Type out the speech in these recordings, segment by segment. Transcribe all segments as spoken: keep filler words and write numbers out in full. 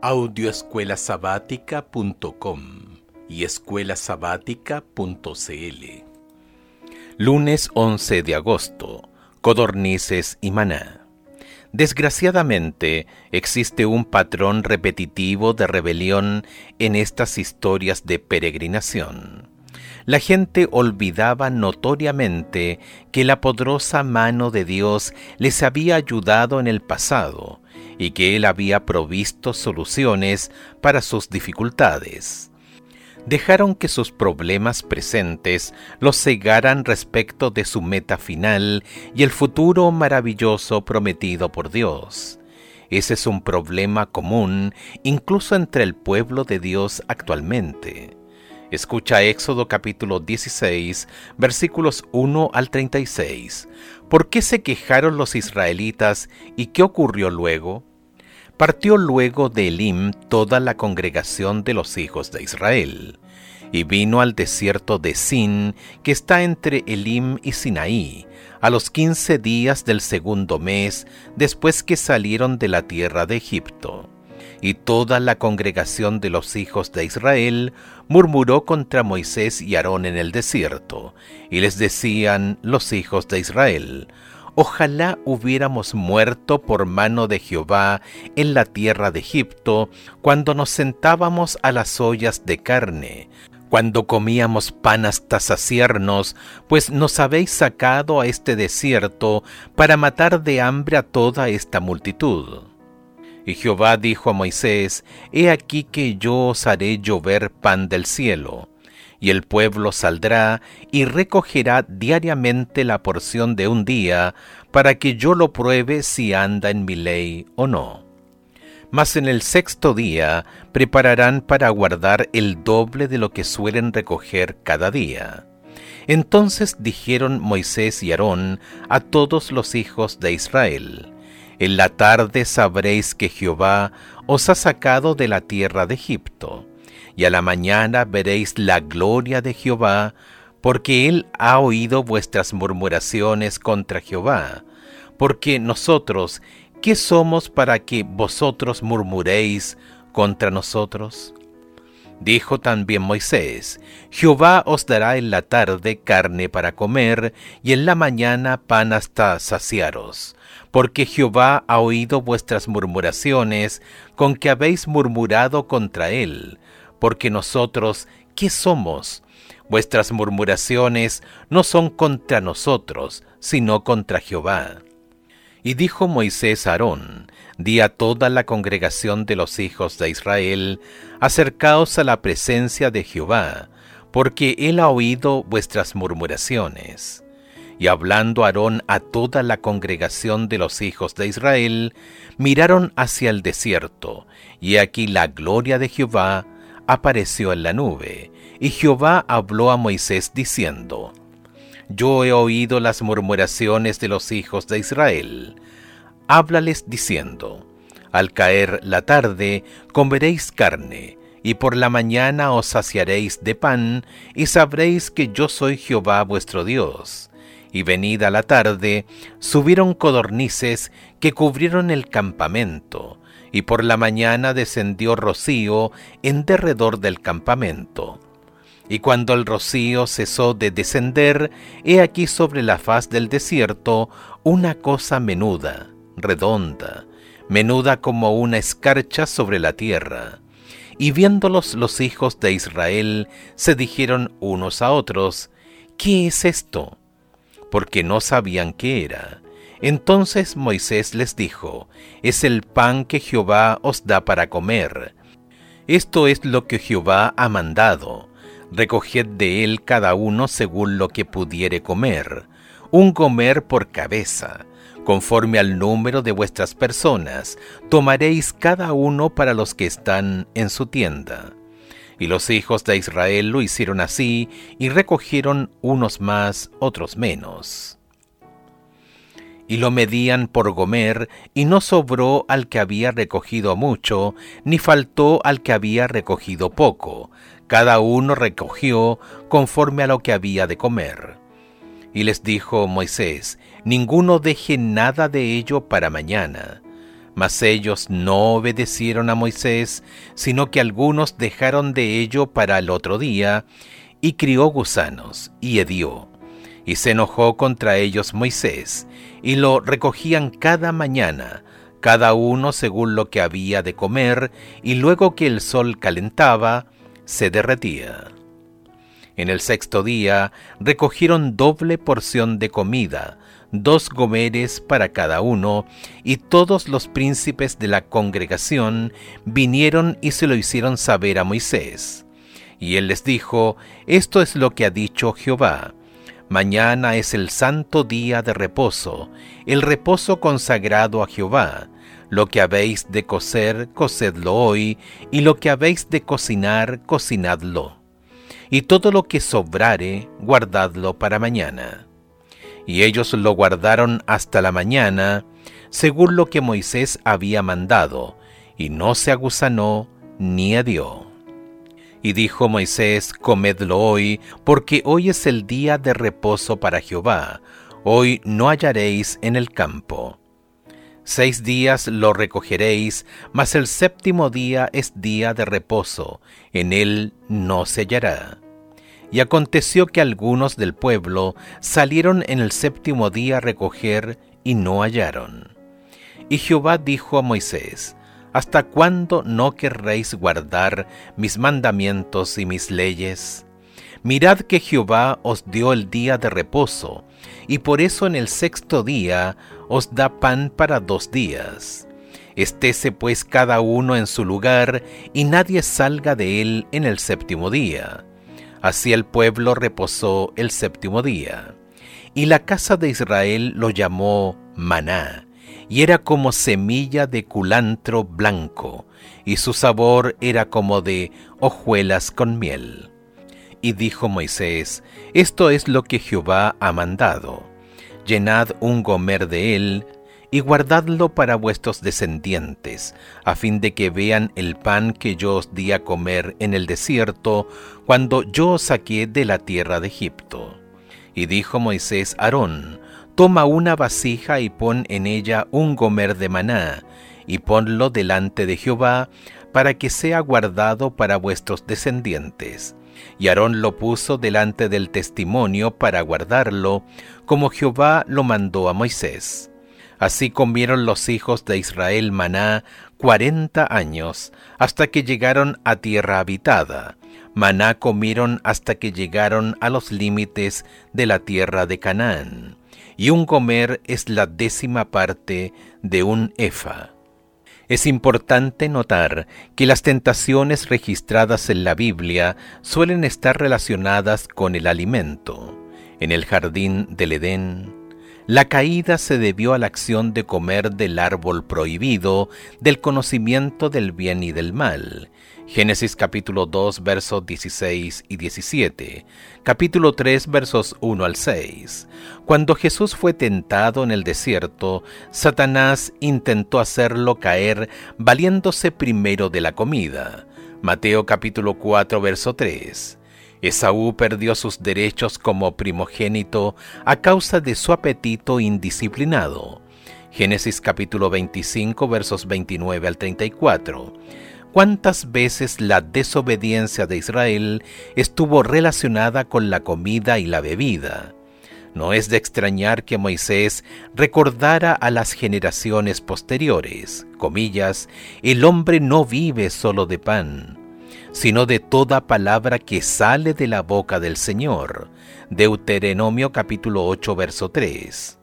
audio escuela sabática punto com y escuela sabática punto c l. Lunes once de agosto. Codornices y maná. Desgraciadamente, existe un patrón repetitivo de rebelión en estas historias de peregrinación. La gente olvidaba notoriamente que la poderosa mano de Dios les había ayudado en el pasado y que Él había provisto soluciones para sus dificultades. Dejaron que sus problemas presentes los cegaran respecto de su meta final y el futuro maravilloso prometido por Dios. Ese es un problema común incluso entre el pueblo de Dios actualmente. Escucha Éxodo capítulo dieciséis, versículos uno al treinta y seis. ¿Por qué se quejaron los israelitas y qué ocurrió luego? Partió luego de Elim toda la congregación de los hijos de Israel, y vino al desierto de Sin, que está entre Elim y Sinaí, a los quince días del segundo mes, después que salieron de la tierra de Egipto. Y toda la congregación de los hijos de Israel murmuró contra Moisés y Aarón en el desierto, y les decían los hijos de Israel: ojalá hubiéramos muerto por mano de Jehová en la tierra de Egipto, cuando nos sentábamos a las ollas de carne, cuando comíamos pan hasta saciarnos, pues nos habéis sacado a este desierto para matar de hambre a toda esta multitud. Y Jehová dijo a Moisés: He aquí que yo os haré llover pan del cielo, y el pueblo saldrá y recogerá diariamente la porción de un día, para que yo lo pruebe si anda en mi ley o no. Mas en el sexto día prepararán para guardar el doble de lo que suelen recoger cada día. Entonces dijeron Moisés y Aarón a todos los hijos de Israel: En la tarde sabréis que Jehová os ha sacado de la tierra de Egipto, y a la mañana veréis la gloria de Jehová, porque Él ha oído vuestras murmuraciones contra Jehová. Porque nosotros, ¿qué somos para que vosotros murmuréis contra nosotros? Dijo también Moisés: Jehová os dará en la tarde carne para comer, y en la mañana pan hasta saciaros. Porque Jehová ha oído vuestras murmuraciones, con que habéis murmurado contra Él. Porque nosotros, ¿qué somos? Vuestras murmuraciones no son contra nosotros, sino contra Jehová. Y dijo Moisés a Aarón: Di a toda la congregación de los hijos de Israel: Acercaos a la presencia de Jehová, porque Él ha oído vuestras murmuraciones. Y hablando Aarón a toda la congregación de los hijos de Israel, miraron hacia el desierto, y aquí la gloria de Jehová apareció en la nube, y Jehová habló a Moisés diciendo: Yo he oído las murmuraciones de los hijos de Israel. Háblales diciendo: Al caer la tarde comeréis carne, y por la mañana os saciaréis de pan, y sabréis que yo soy Jehová vuestro Dios. Y venida la tarde, subieron codornices que cubrieron el campamento, y por la mañana descendió rocío en derredor del campamento. Y cuando el rocío cesó de descender, he aquí sobre la faz del desierto una cosa menuda, redonda, menuda como una escarcha sobre la tierra. Y viéndolos los hijos de Israel, se dijeron unos a otros: ¿Qué es esto? Porque no sabían qué era. Entonces Moisés les dijo: Es el pan que Jehová os da para comer. Esto es lo que Jehová ha mandado. Recoged de él cada uno según lo que pudiere comer, un gomer por cabeza, conforme al número de vuestras personas, tomaréis cada uno para los que están en su tienda. Y los hijos de Israel lo hicieron así, y recogieron unos más, otros menos. Y lo medían por gomer, y no sobró al que había recogido mucho, ni faltó al que había recogido poco. Cada uno recogió conforme a lo que había de comer. Y les dijo Moisés: Ninguno deje nada de ello para mañana, Mas ellos no obedecieron a Moisés, sino que algunos dejaron de ello para el otro día, y crió gusanos, y hedió. Y se enojó contra ellos Moisés, y lo recogían cada mañana, cada uno según lo que había de comer, y luego que el sol calentaba, se derretía. En el sexto día recogieron doble porción de comida, dos gomeres para cada uno, y todos los príncipes de la congregación vinieron y se lo hicieron saber a Moisés. Y él les dijo: Esto es lo que ha dicho Jehová: Mañana es el santo día de reposo, el reposo consagrado a Jehová. Lo que habéis de cocer, cocedlo hoy, y lo que habéis de cocinar, cocinadlo. Y todo lo que sobrare, guardadlo para mañana. Y ellos lo guardaron hasta la mañana, según lo que Moisés había mandado, y no se agusanó ni hedió. Y dijo Moisés: Comedlo hoy, porque hoy es el día de reposo para Jehová, hoy no hallaréis en el campo. Seis días lo recogeréis, mas el séptimo día es día de reposo, en él no se hallará. Y aconteció que algunos del pueblo salieron en el séptimo día a recoger, y no hallaron. Y Jehová dijo a Moisés: ¿Hasta cuándo no querréis guardar mis mandamientos y mis leyes? Mirad que Jehová os dio el día de reposo, y por eso en el sexto día os da pan para dos días. Estése pues cada uno en su lugar, y nadie salga de él en el séptimo día. Así el pueblo reposó el séptimo día. Y la casa de Israel lo llamó maná, y era como semilla de culantro blanco, y su sabor era como de hojuelas con miel. Y dijo Moisés: Esto es lo que Jehová ha mandado: Llenad un gomer de él, y guardadlo para vuestros descendientes, a fin de que vean el pan que yo os di a comer en el desierto, cuando yo os saqué de la tierra de Egipto. Y dijo Moisés a Aarón: Toma una vasija y pon en ella un gomer de maná, y ponlo delante de Jehová, para que sea guardado para vuestros descendientes. Y Aarón lo puso delante del testimonio para guardarlo, como Jehová lo mandó a Moisés. Así comieron los hijos de Israel maná cuarenta años, hasta que llegaron a tierra habitada. Maná comieron hasta que llegaron a los límites de la tierra de Canaán. Y un gomer es la décima parte de un efa. Es importante notar que las tentaciones registradas en la Biblia suelen estar relacionadas con el alimento. En el jardín del Edén, la caída se debió a la acción de comer del árbol prohibido, del conocimiento del bien y del mal. Génesis capítulo dos, versos dieciséis y diecisiete, capítulo tres, versos uno al seis. Cuando Jesús fue tentado en el desierto, Satanás intentó hacerlo caer valiéndose primero de la comida. Mateo capítulo cuatro, verso tres. Esaú perdió sus derechos como primogénito a causa de su apetito indisciplinado. Génesis capítulo veinticinco, versos veintinueve al treinta y cuatro. ¿Cuántas veces la desobediencia de Israel estuvo relacionada con la comida y la bebida? No es de extrañar que Moisés recordara a las generaciones posteriores, comillas, el hombre no vive solo de pan, sino de toda palabra que sale de la boca del Señor. Deuteronomio capítulo ocho, verso tres.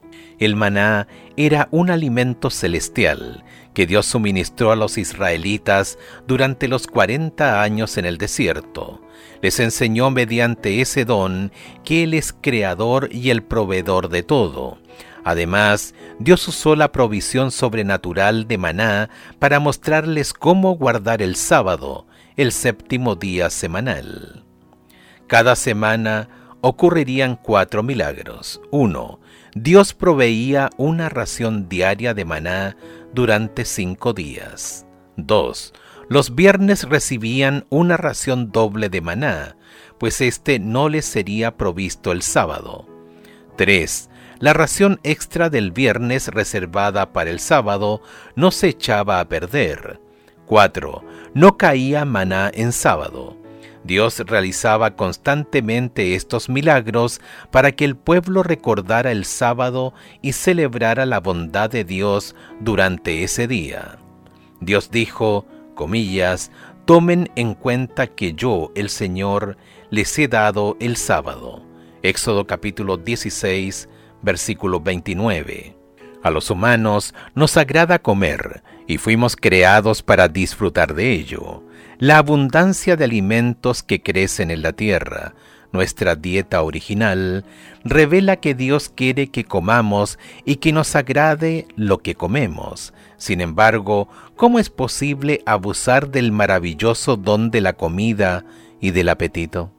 El maná era un alimento celestial que Dios suministró a los israelitas durante los cuarenta años en el desierto. Les enseñó mediante ese don que Él es creador y el proveedor de todo. Además, Dios usó la provisión sobrenatural de maná para mostrarles cómo guardar el sábado, el séptimo día semanal. Cada semana ocurrirían cuatro milagros. uno. Dios proveía una ración diaria de maná durante cinco días. dos. Los viernes recibían una ración doble de maná, pues éste no les sería provisto el sábado. tres. La ración extra del viernes reservada para el sábado no se echaba a perder. cuatro. No caía maná en sábado. Dios realizaba constantemente estos milagros para que el pueblo recordara el sábado y celebrara la bondad de Dios durante ese día. Dios dijo, comillas, tomen en cuenta que yo, el Señor, les he dado el sábado. Éxodo capítulo dieciséis, versículo veintinueve. A los humanos nos agrada comer y fuimos creados para disfrutar de ello. La abundancia de alimentos que crecen en la tierra, nuestra dieta original, revela que Dios quiere que comamos y que nos agrade lo que comemos. Sin embargo, ¿cómo es posible abusar del maravilloso don de la comida y del apetito?